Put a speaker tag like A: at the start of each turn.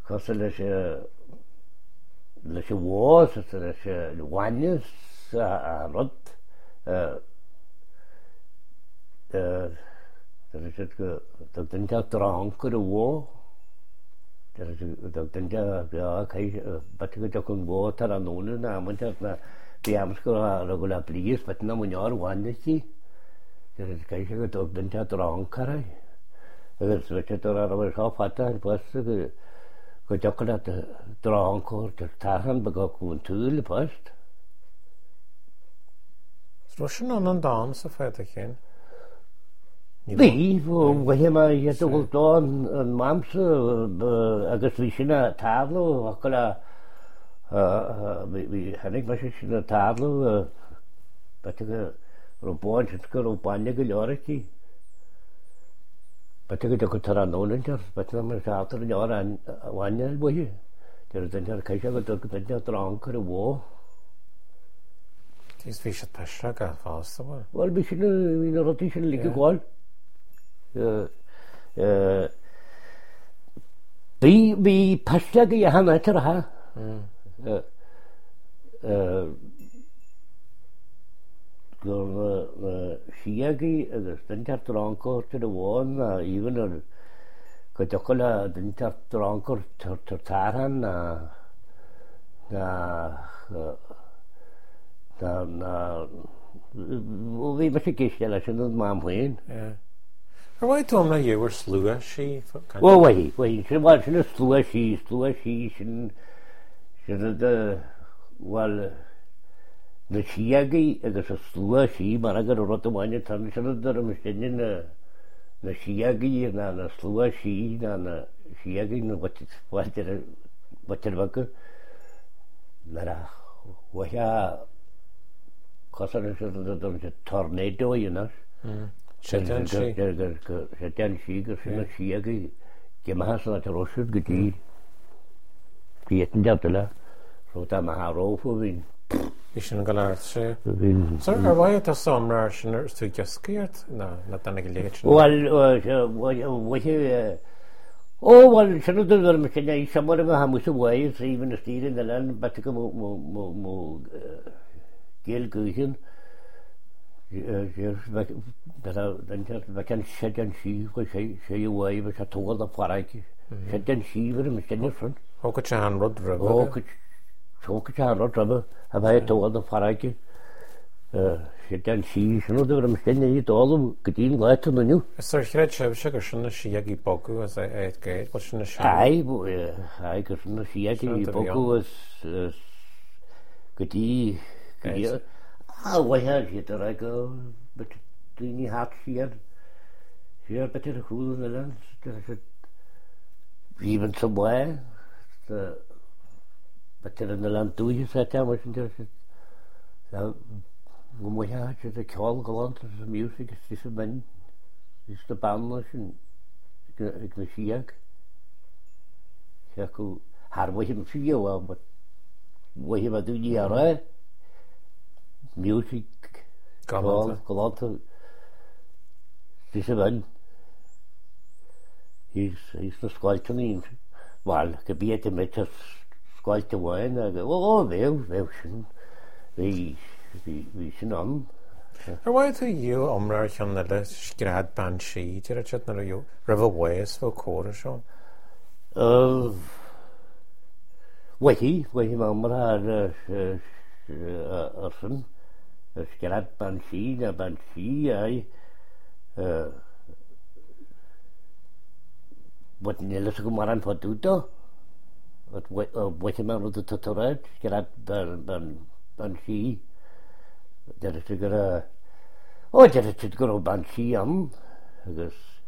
A: cos leis bhás leis bhaine a rud dynta drang gyda wo dynta bat gyda cwn wo tar anonu na amwnt na biamsgol a regula blis bat na mwyn o'r wan ti cael gyda dynta drang carai ydych chi'n dod ar ôl siop ata yn bwys gyda gyda drang o'r tarhan byg o cwn tŵl y post
B: Rwy'n o'n dan sy'n ffed eich hyn?
A: Fi, wedi mae i ddwl do'n yn mams agos fi sy'n a taflu ac yna fi hynny mae sy'n a taflu bat yna rwy'n bo'n sy'n gyda rwy'n bannig y lor eich ti bat yna gyda gyda'r anol yn jar bat yna mae'n siarad yn lor yn waniau bwy dyr ydyn nhw'n cael gyda gyda drang gyda wo
B: Tys fi sy'n pesra gael ffos o wel?
A: Wel, fi sy'n un o'r rodi sy'n lygu gwal. Fi pesra gyda hanna etter ha. Gwr siagi agos dyn tar drancor tyr y won a even o'r gydocol a dyn tar drancor tarhan fi beth i gysio leis yn mam hwyn.
B: Ar waith dwi'n meddwl yw ar slwa si?
A: O, wahi. Sy'n y slwa si sy'n wel na siagi agos y slwa si mae'n agor o'r rot y wain tan sy'n yr ymwystynyn na siagi na slwa si na siagi na watir fagu na wahia Cosar yn tornado yun as.
B: Setian si?
A: Setian si, gyda'n si ag i gymahas na terosyd gyda Pietyn dardala. So da maha rofo fi'n.
B: Fi sy'n gael art si? So ar waith o somrar sy'n ers tu gysgiad? Na dan ag i leid sy'n?
A: Wel, sy'n nhw'n dod o'r mysyn i samar yma hamwys y waith sy'n yn ystyd yn dylan bat yw mo Gael Gwyhyn Facan sedian sif se i wai fa tŵl a ffarag sedian sif yr ymwystyn i'r ffrant
B: O gyd sian rod rydw
A: O gyd sian rod rydw a fa tŵl a ffarag sedian sif sy'n nhw'n ymwystyn i dol gyda'n glet yn yw
B: Ys o'r chred sef sy'n gysyn y siag i bogw as eid gael Gwrs yn y siag
A: Ai gysyn y siag i bogw as gyda wahan sydd yr ag bet dwi'n i hat sydd bet yr chwyd yn ylan even somewhere bet yr yn ylan dwy sydd am waith yn dweud wahan sydd y cael galant y music sydd yn mynd sydd y band sydd yn siag sydd har wahan sydd wahan ma dwi'n i arau music galant sydd yn mynd He's the squalt yn wel gybiad y met squalt y wain few fi sy'n on
B: Ar waith yw omrar chi'n nid sgrad ban si ti'n rhaid na yw rhyfel weis fel cwr o Sion
A: Wedi mae omrar ar sy'n sgrad ban si ai Wat nila sa kumaran po tuto. At wait man with the tutorat, sgrad ban si. Dere sigara. Dere sigara ban si am. Agus